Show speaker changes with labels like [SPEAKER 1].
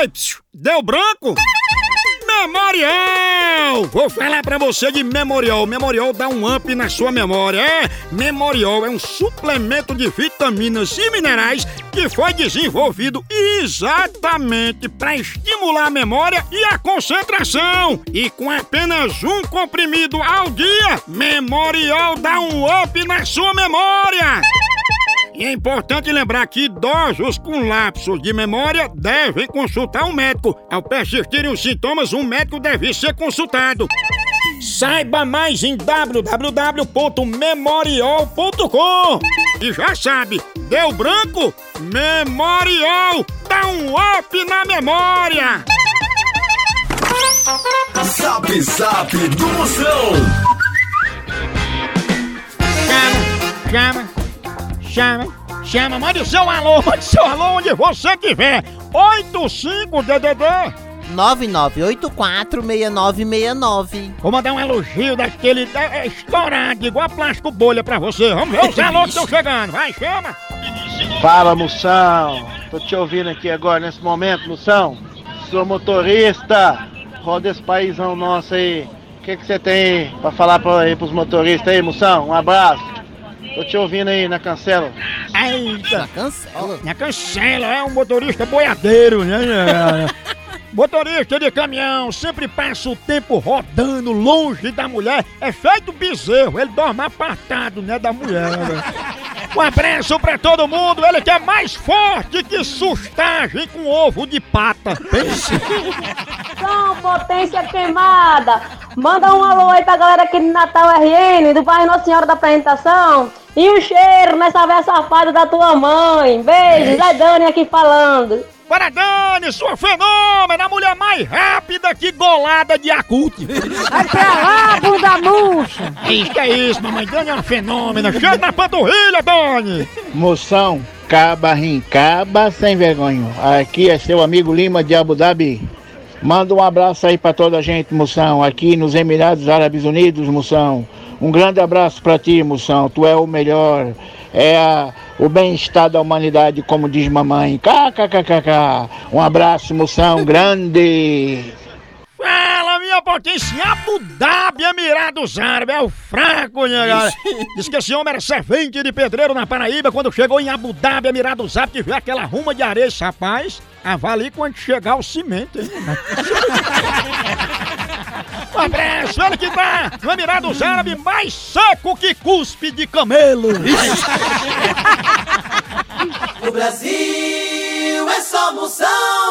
[SPEAKER 1] Ei, deu branco? Memorial! Vou falar pra você de Memorial. Memorial dá um up na sua memória. Memorial é um suplemento de vitaminas e minerais que foi desenvolvido exatamente para estimular a memória e a concentração. E com apenas um comprimido ao dia, Memorial dá um up na sua memória. E é importante lembrar que idosos com lapsos de memória devem consultar um médico. Ao persistirem os sintomas, um médico deve ser consultado. Saiba mais em www.memorial.com. E já sabe, deu branco? Memorial dá um up na memória.
[SPEAKER 2] Zap Zap do Moção.
[SPEAKER 1] Chama, mande seu alô onde você estiver. 85-DDD
[SPEAKER 3] 99846969.
[SPEAKER 1] Vou mandar um elogio daquele estourado, igual a plástico bolha pra você. Vamos ver os alôs que estão chegando. Vai, chama.
[SPEAKER 4] Fala, Moção. Tô te ouvindo aqui agora, nesse momento, Moção. Sou motorista. Roda esse paizão nosso aí. O que você tem aí pra falar pros motoristas aí, Moção? Um abraço. Tô te ouvindo aí na cancela.
[SPEAKER 1] Eita! Na cancela, é um motorista boiadeiro, né? Motorista de caminhão sempre passa o tempo rodando longe da mulher. É feito bezerro, ele dorme apartado, né, da mulher. Um abraço pra todo mundo, ele que é mais forte que sustagem com ovo de pata. Pense.
[SPEAKER 5] São potência queimada. Manda um alô aí pra galera aqui do Natal RN, do bairro Nossa Senhora da Apresentação. E um cheiro nessa véia safada da tua mãe. Beijos, é Dani aqui falando.
[SPEAKER 1] Para Dani, sua fenômena, a mulher mais rápida que golada de acute.
[SPEAKER 5] Vai pra lá, bunda murcha.
[SPEAKER 1] Isso que é isso, mamãe Dani é uma fenômena. Chega na panturrilha, Dani.
[SPEAKER 4] Moção, caba rincaba sem vergonha. Aqui é seu amigo Lima de Abu Dhabi. Manda um abraço aí pra toda a gente, Moção, aqui nos Emirados Árabes Unidos, Moção. Um grande abraço pra ti, Moção, tu é o melhor, o bem-estar da humanidade, como diz mamãe. KKKKK. Um abraço, Moção, grande.
[SPEAKER 1] Fala, minha potência, Abu Dhabi, Emirados Árabes, é o fraco, né, galera? Diz que esse homem era servente de pedreiro na Paraíba, quando chegou em Abu Dhabi, Emirados Árabes, que viu aquela ruma de areia, esse rapaz, avalie quando chegar o cimento, hein? Um abraço, ele que tá no Emirados Árabes mais seco que cuspe de camelo.
[SPEAKER 2] O Brasil é só Moção.